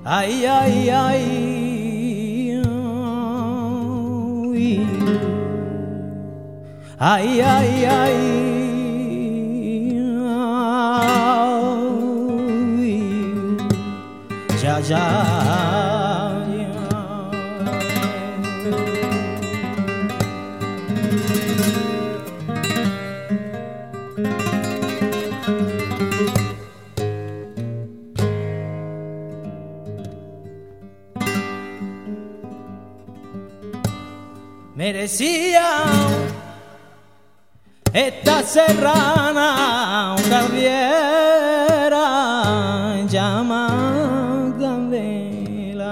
Ay, ay, ay, ay, ay, ay, ya, ya, merecía esta serrana que ardiera llama candela,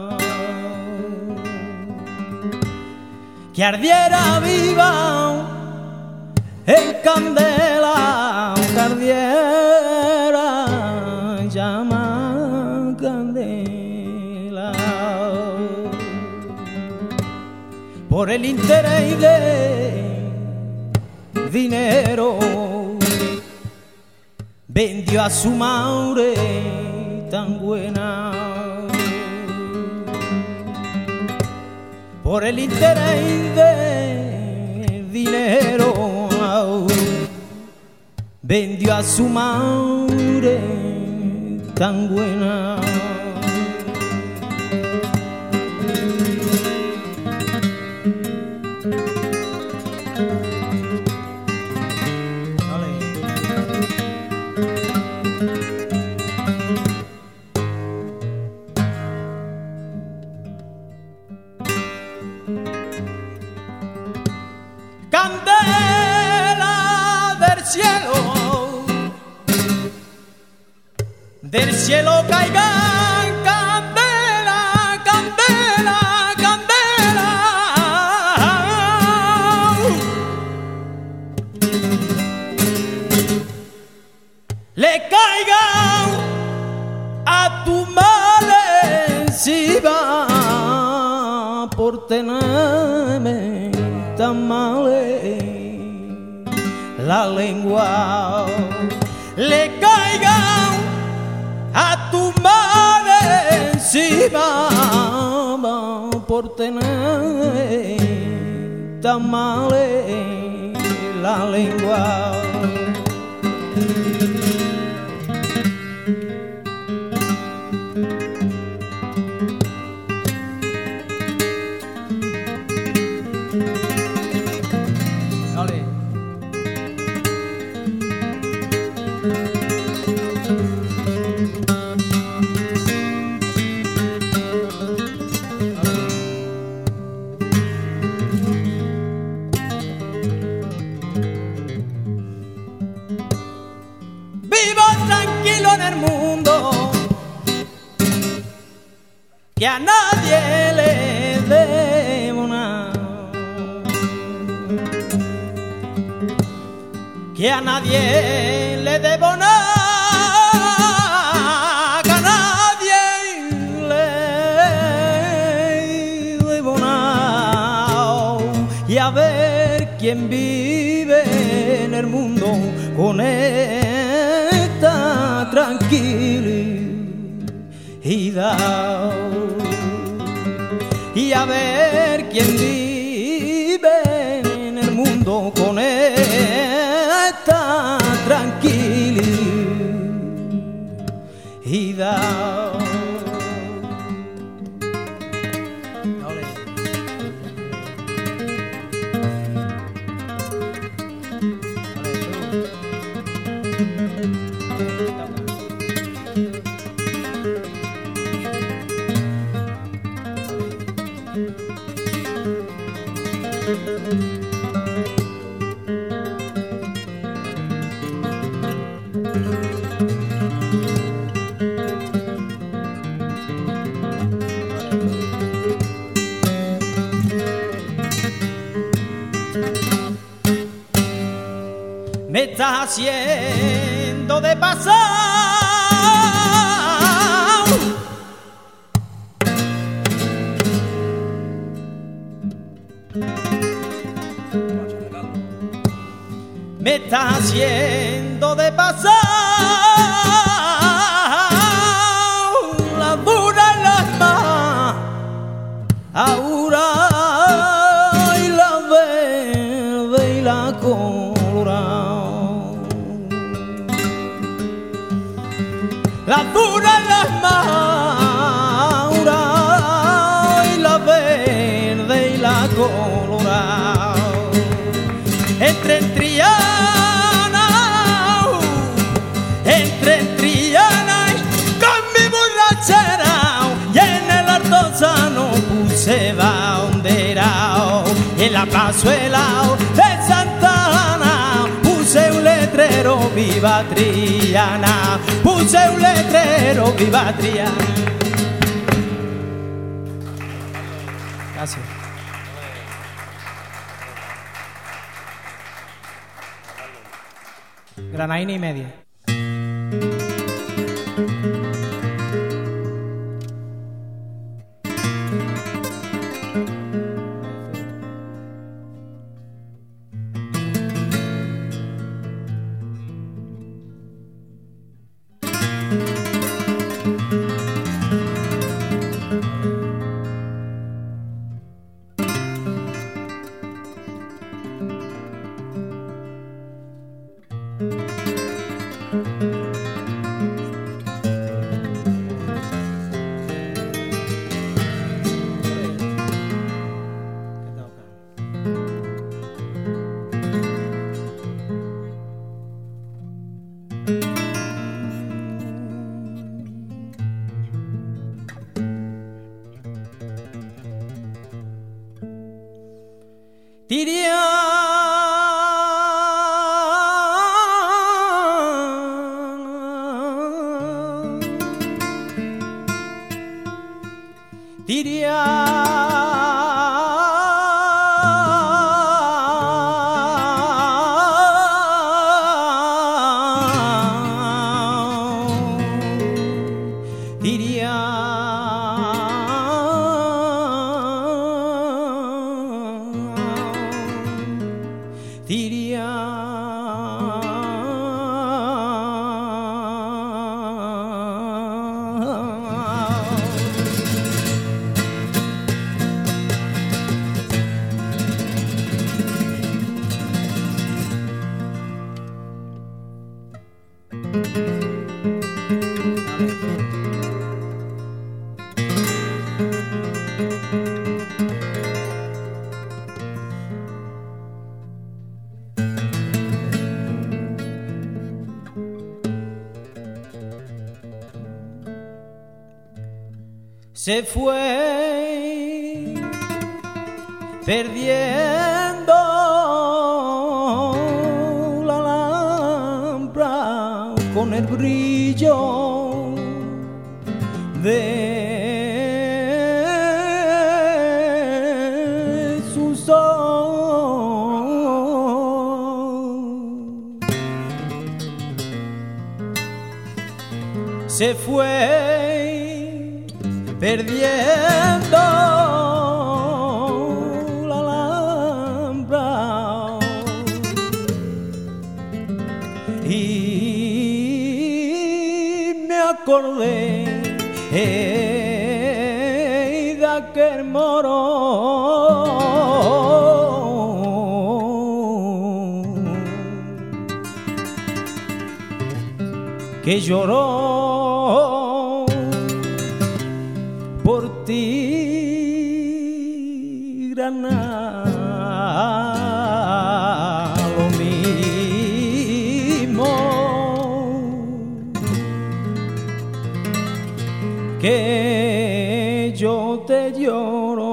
que ardiera viva en candela, que ardiera llama candela. Por el interés de dinero vendió a su madre tan buena. Por el interés de dinero vendió a su madre tan buena. Candela del cielo caigan, candela, candela, candela. Le caigan a tu madre encima por tenerme tan mal la lengua. Le caigan a tu madre encima por tener tan mal la lengua. Tranquilo en el mundo, que a nadie le debo nada, que a nadie le debo nada, que a nadie le debo nada, y a ver quién vive en el mundo con él tranquilidad, y a ver quién vive en el mundo con esta tranquilidad. Me estás haciendo de pasar me estás haciendo de pasar la dura ahora y la verde y la colorada, la dura y la maura y la verde y la colorada, entre Triana y con mi borrachera y en el artesano puse banderao y en la plazuela de Santa Ana puse un letrero viva Triana, puse un letrero viva Triana. Gracias. Granaína y media. Se fue perdiendo la lámpara con el brillo de su sol. Se fue perdiendo la lámpara y me acordé de aquel moro que lloró por ti, Granada, lo mismo que yo te lloro.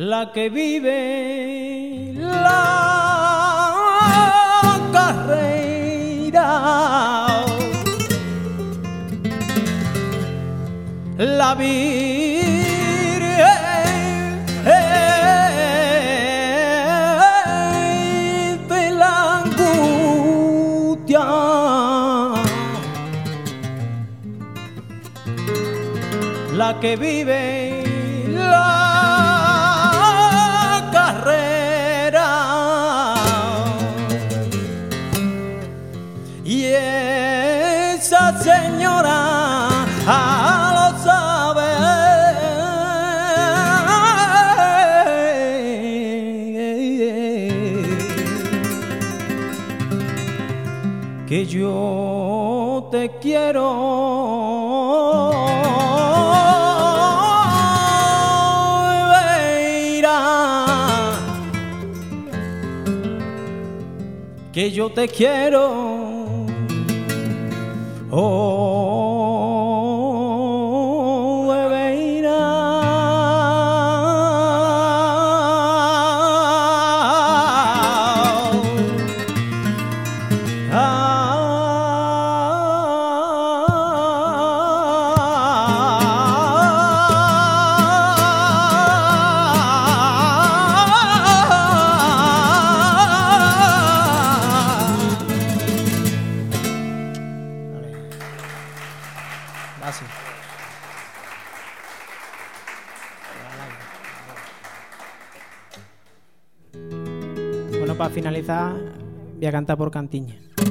la que vive la carrera, la Virgen de la angustia, la que vive la carrera, y esa señora lo sabe, que yo te quiero, que yo te quiero, oh, Beira. Bueno, para finalizar, voy a cantar por Cantiña.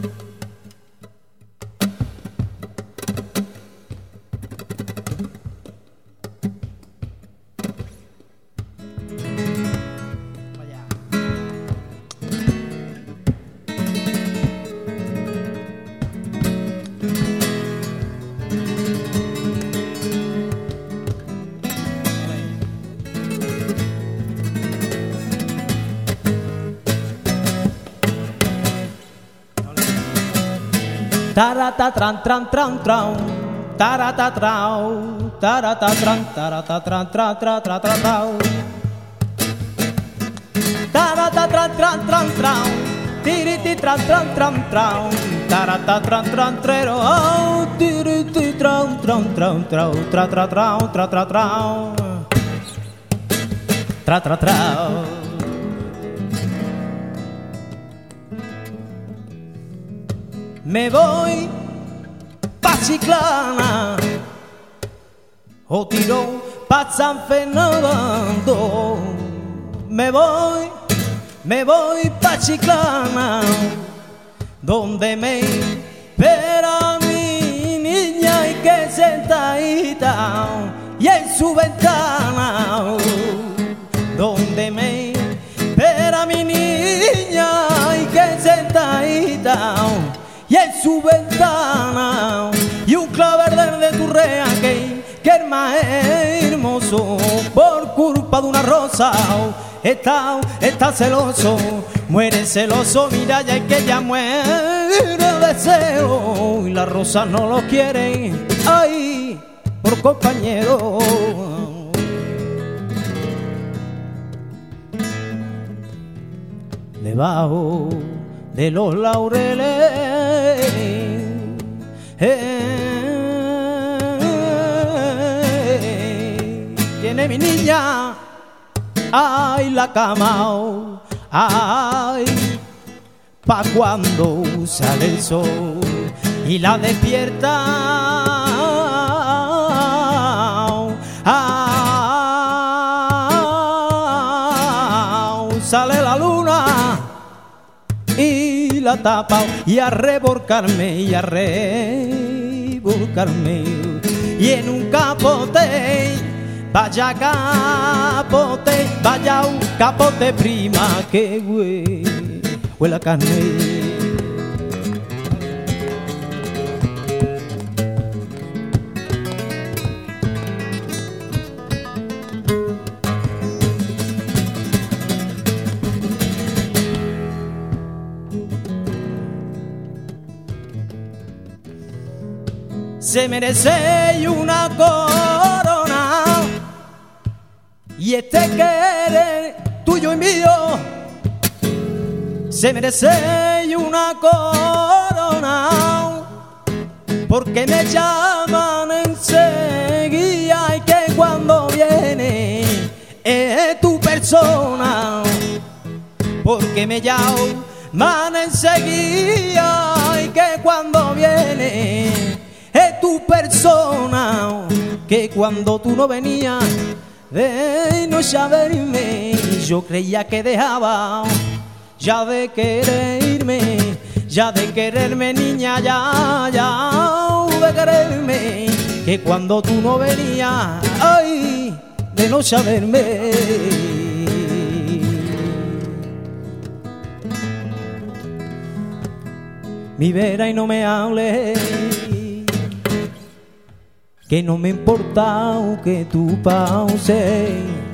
Tarata tran tran tran tran, tarata trau, tarata tran tra tra tra tra tra trau, tarata tran tran tran tran, tiriti tran tran tran tran, tarata tran tran trero, tiriti tran tran tran trau, tra tra trau, tra tra trau, tra tra trau. Me voy pa' Chiclana o tiro pa' San Fernando. Me voy pa' Chiclana, donde me espera mi niña y que sentadita y en su ventana, donde me espera mi niña y que sentadita y en su ventana, y un clavel de turrea que es más hermoso por culpa de una rosa. Está celoso, muere celoso, mira ya que ya muere de celo, y la rosa no lo quiere, ay, por compañero. Debajo de los laureles tiene mi niña, ay, la cama, ay, pa' cuando sale el sol y la despierta, sale la luna y la tapa, y a revolcarme, y en un capote, vaya un capote prima que huele a carne. Se merece una corona Y este querer tuyo y mío se merece una corona, porque me llaman enseguida y que cuando viene es tu persona, porque me llaman enseguida y que cuando viene es tu persona, que cuando tú no venías de noche a verme yo creía que dejaba ya de quererme, ya de quererme, niña, ya de quererme, que cuando tú no venías, ay, de noche a verme. Mi vera y no me hables, que no me importa que tú pauses.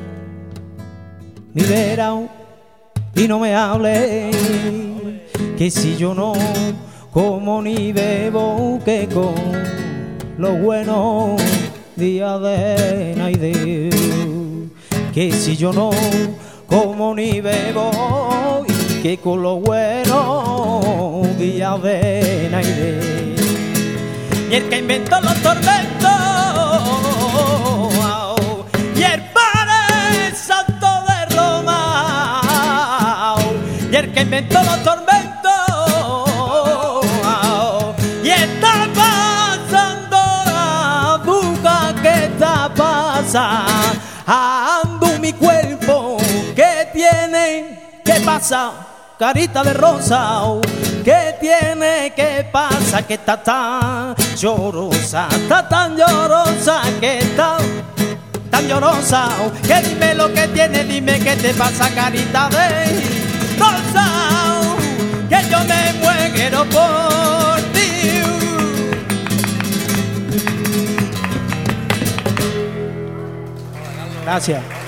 Mi vera y no me hables, que si yo no como ni bebo, que con los buenos días de Naideu, que si yo no como ni bebo, y que con los buenos días de Naideu. Y el que inventó los tormentos, y el Padre Santo de Roma, y el que inventó los tormentos, y está pasando la duda que está pasando mi cuerpo, que tiene que pasar. Carita de rosa, ¿qué tiene que pasa? Que está tan llorosa, que está tan llorosa. Que dime lo que tiene, dime qué te pasa, carita de rosa, que yo me muero por ti. Gracias.